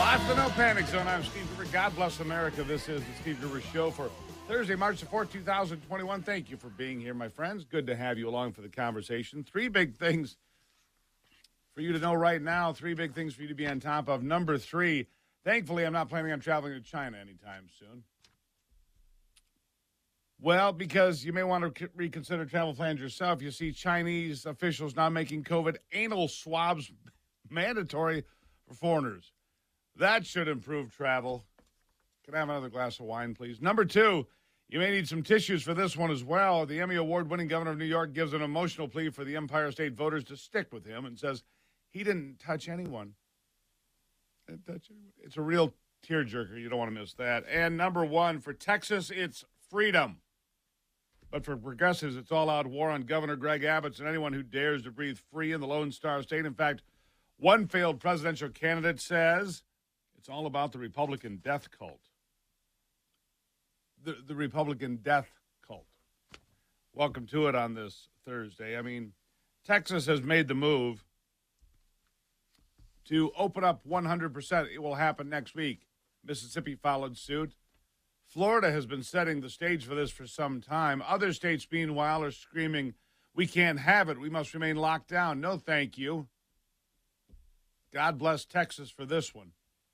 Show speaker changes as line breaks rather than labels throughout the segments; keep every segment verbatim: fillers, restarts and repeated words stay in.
Live from the No Panic Zone. I'm Steve Gruber. God bless America. This is the Steve Gruber Show for Thursday, March the fourth, two thousand twenty-one. Thank you for being here, my friends. Good to have you along for the conversation. Three big things for you to know right now. Three big things for you to be on top of. Number three, thankfully, I'm not planning on traveling to China anytime soon. Well, because you may want to reconsider travel plans yourself. You see Chinese officials now making COVID anal swabs mandatory for foreigners. That should improve travel. Can I have another glass of wine, please? Number two, you may need some tissues for this one as well. The Emmy Award-winning governor of New York gives an emotional plea for the Empire State voters to stick with him and says he didn't touch anyone. Didn't touch anyone. It's a real tearjerker. You don't want to miss that. And number one, for Texas, it's freedom. But for progressives, it's all-out war on Governor Greg Abbott and anyone who dares to breathe free in the Lone Star State. In fact, one failed presidential candidate says it's all about the Republican death cult. The, the Republican death cult. Welcome to it on this Thursday. I mean, Texas has made the move to open up one hundred percent. It will happen next week. Mississippi followed suit. Florida has been setting the stage for this for some time. Other states, meanwhile, are screaming, we can't have it. We must remain locked down. No, thank you. God bless Texas for this one.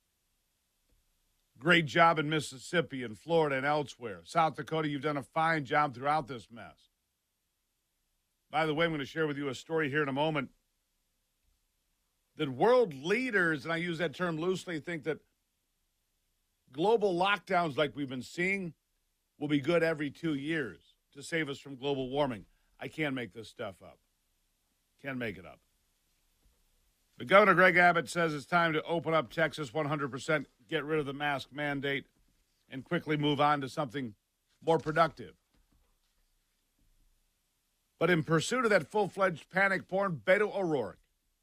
Great job in Mississippi and Florida and elsewhere. South Dakota, you've done a fine job throughout this mess. By the way, I'm going to share with you a story here in a moment that world leaders, and I use that term loosely, think that global lockdowns like we've been seeing will be good every two years to save us from global warming. I can't make this stuff up. Can't make it up. But Governor Greg Abbott says it's time to open up Texas one hundred percent, get rid of the mask mandate, and quickly move on to something more productive. But in pursuit of that full-fledged panic porn, Beto O'Rourke,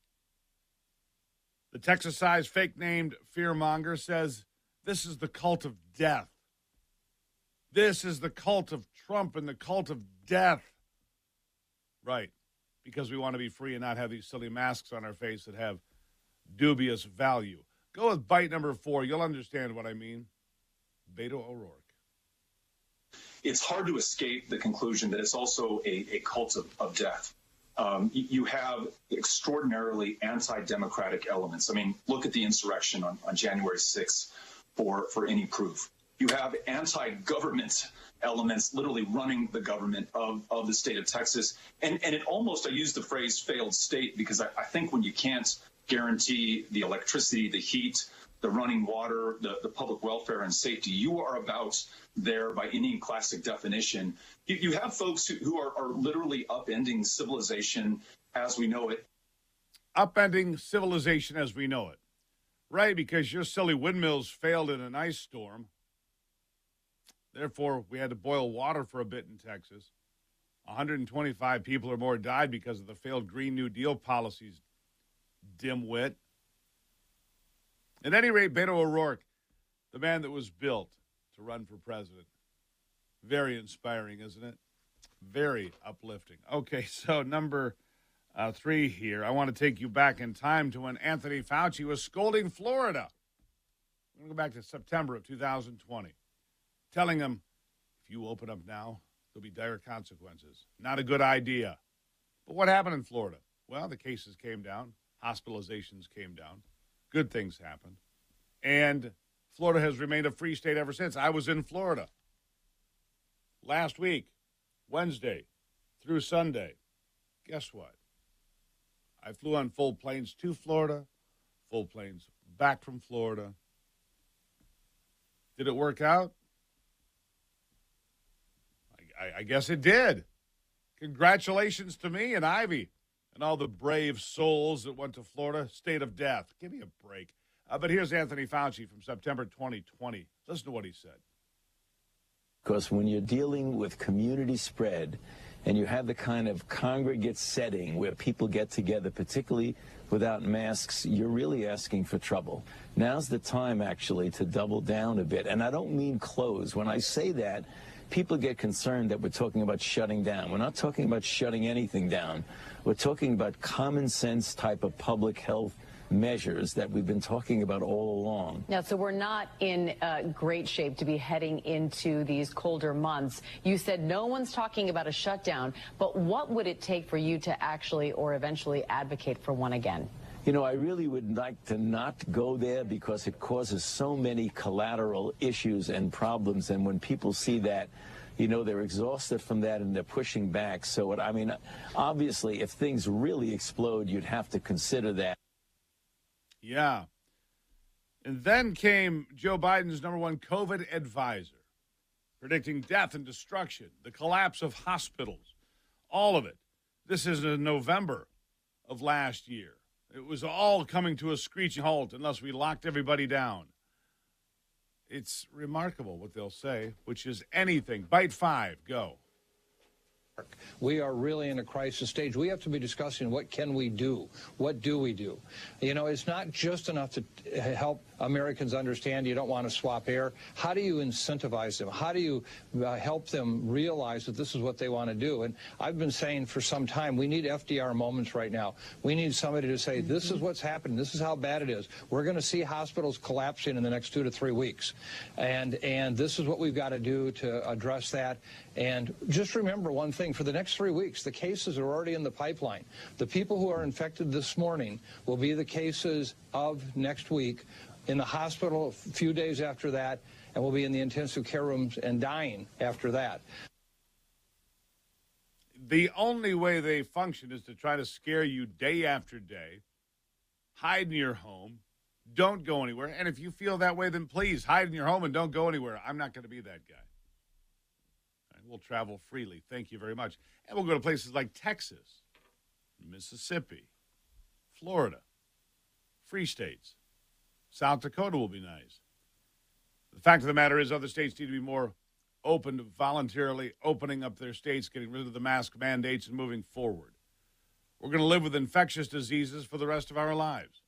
the Texas-sized fake-named fearmonger, says this is the cult of death. This is the cult of Trump and the cult of death. Right. Because we want to be free and not have these silly masks on our face that have dubious value. Go with bite number four. You'll understand what I mean. Beto O'Rourke.
It's hard to escape the conclusion that it's also a, a cult of, of death. Um, you, you have extraordinarily anti-democratic elements. I mean, look at the insurrection on, on January sixth for, for any proof. You have anti-government elements literally running the government of, of the state of Texas. And, and it almost, I use the phrase failed state because I, I think when you can't guarantee the electricity, the heat, the running water, the, the public welfare and safety, you are about there by any classic definition. You, you have folks who, who are, are literally upending civilization as we know it.
Upending civilization as we know it. Right, because your silly windmills failed in an ice storm. Therefore, we had to boil water for a bit in Texas. one hundred twenty-five people or more died because of the failed Green New Deal policies, dimwit. At any rate, Beto O'Rourke, the man that was built to run for president. Very inspiring, isn't it? Very uplifting. Okay, so number uh, three here. I want to take you back in time to when Anthony Fauci was scolding Florida. I'm going to go back to September of two thousand twenty. Telling them, if you open up now, there'll be dire consequences. Not a good idea. But what happened in Florida? Well, the cases came down. Hospitalizations came down. Good things happened. And Florida has remained a free state ever since. I was in Florida last week, Wednesday through Sunday. Guess what? I flew on full planes to Florida, full planes back from Florida. Did it work out? I, I guess it did. Congratulations to me and Ivy and all the brave souls that went to Florida. State of death. Give me a break. Uh, but here's Anthony Fauci from September twenty twenty. Listen to what he said.
Because when you're dealing with community spread and you have the kind of congregate setting where people get together, particularly without masks, you're really asking for trouble. Now's the time, actually, to double down a bit. And I don't mean close. When I say that, people get concerned that we're talking about shutting down. We're not talking about shutting anything down. We're talking about common sense type of public health measures that we've been talking about all along.
Now, so we're not in uh, great shape to be heading into these colder months. You said no one's talking about a shutdown, but what would it take for you to actually or eventually advocate for one again?
You know, I really would like to not go there because it causes so many collateral issues and problems. And when people see that, you know, they're exhausted from that and they're pushing back. So, it, I mean, obviously, if things really explode, you'd have to consider that.
Yeah. And then came Joe Biden's number one COVID advisor, predicting death and destruction, the collapse of hospitals, all of it. This is in November of last year. It was all coming to a screeching halt unless we locked everybody down. It's remarkable what they'll say, which is anything. Bite five, go.
We are really in a crisis stage. We have to be discussing what can we do? What do we do? You know, it's not just enough to help Americans understand you don't want to swap air. How do you incentivize them? How do you uh, help them realize that this is what they want to do? And I've been saying for some time, we need F D R moments right now. We need somebody to say, this is what's happening. This is how bad it is. We're going to see hospitals collapsing in the next two to three weeks. And, and this is what we've got to do to address that. And just remember one thing, for the next three weeks, the cases are already in the pipeline. The people who are infected this morning will be the cases of next week in the hospital a few days after that, and will be in the intensive care rooms and dying after that.
The only way they function is to try to scare you day after day, hide in your home, don't go anywhere. And if you feel that way, then please hide in your home and don't go anywhere. I'm not going to be that guy. We'll travel freely. Thank you very much. And we'll go to places like Texas, Mississippi, Florida, free states. South Dakota will be nice. The fact of the matter is other states need to be more open to voluntarily opening up their states, getting rid of the mask mandates, and moving forward. We're going to live with infectious diseases for the rest of our lives.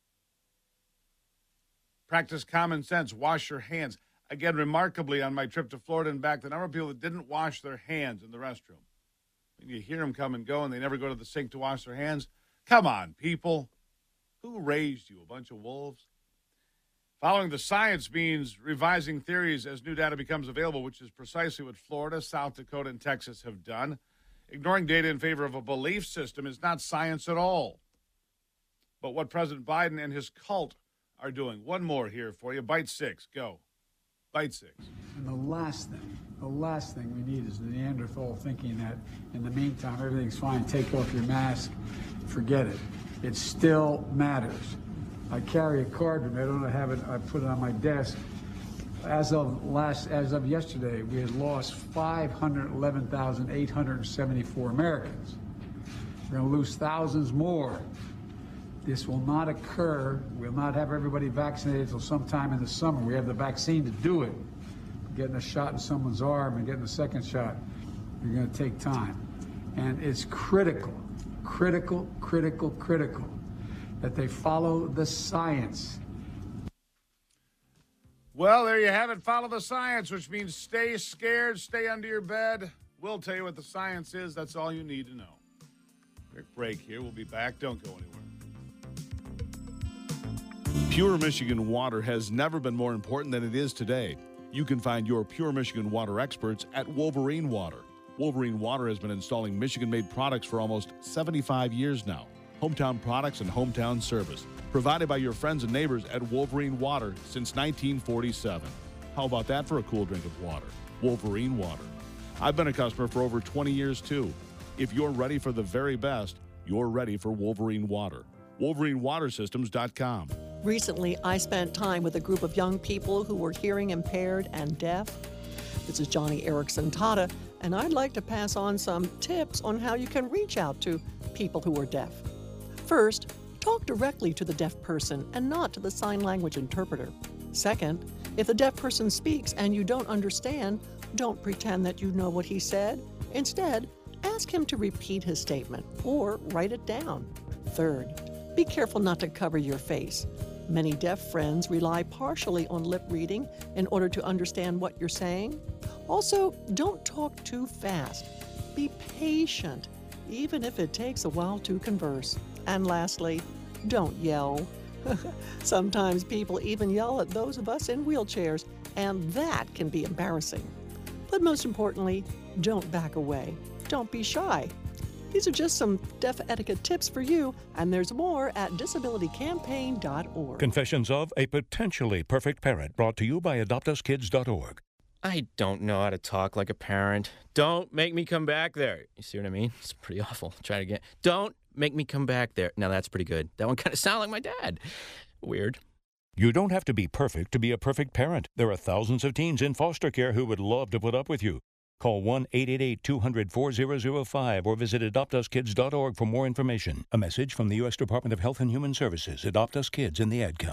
Practice common sense. Wash your hands. Again, remarkably, on my trip to Florida and back, the number of people that didn't wash their hands in the restroom. And you hear them come and go, and they never go to the sink to wash their hands. Come on, people. Who raised you? A bunch of wolves? Following the science means revising theories as new data becomes available, which is precisely what Florida, South Dakota, and Texas have done. Ignoring data in favor of a belief system is not science at all. But what President Biden and his cult are doing. One more here for you. Bite six. Go. Bite six.
And the last thing, the last thing we need is the Neanderthal thinking that in the meantime, everything's fine. Take off your mask. Forget it. It still matters. I carry a card with me. I don't have it. I put it on my desk. As of last, as of yesterday, we had lost five hundred eleven thousand eight hundred seventy-four Americans. We're going to lose thousands more. This will not occur. We'll not have everybody vaccinated until sometime in the summer. We have the vaccine to do it. Getting a shot in someone's arm and getting a second shot, you're going to take time. And it's critical, critical, critical, critical that they follow the science.
Well, there you have it. Follow the science, which means stay scared, stay under your bed. We'll tell you what the science is. That's all you need to know. Quick break here. We'll be back. Don't go anywhere.
Pure Michigan water has never been more important than it is today. You can find your Pure Michigan water experts at Wolverine Water. Wolverine Water has been installing Michigan-made products for almost seventy-five years now. Hometown products and hometown service provided by your friends and neighbors at Wolverine Water since nineteen forty-seven. How about that for a cool drink of water? Wolverine Water. I've been a customer for over twenty years, too. If you're ready for the very best, you're ready for Wolverine Water. Wolverine Water Systems dot com.
Recently, I spent time with a group of young people who were hearing impaired and deaf. This is Johnny Erickson Tata, and I'd like to pass on some tips on how you can reach out to people who are deaf. First, talk directly to the deaf person and not to the sign language interpreter. Second, if the deaf person speaks and you don't understand, don't pretend that you know what he said. Instead, ask him to repeat his statement or write it down. Third, be careful not to cover your face. Many deaf friends rely partially on lip reading in order to understand what you're saying. Also, don't talk too fast. Be patient, even if it takes a while to converse. And lastly, don't yell. Sometimes people even yell at those of us in wheelchairs, and that can be embarrassing. But most importantly, don't back away. Don't be shy. These are just some deaf etiquette tips for you, and there's more at disability campaign dot org.
Confessions of a Potentially Perfect Parent, brought to you by adopt us kids dot org.
I don't know how to talk like a parent. Don't make me come back there. You see what I mean? It's pretty awful. Try it again. Don't make me come back there. Now that's pretty good. That one kind of sounded like my dad. Weird.
You don't have to be perfect to be a perfect parent. There are thousands of teens in foster care who would love to put up with you. Call one eight eight eight, two hundred, four thousand five or visit adopt us kids dot org for more information. A message from the U S Department of Health and Human Services. Adopt Us Kids and the Ad Council.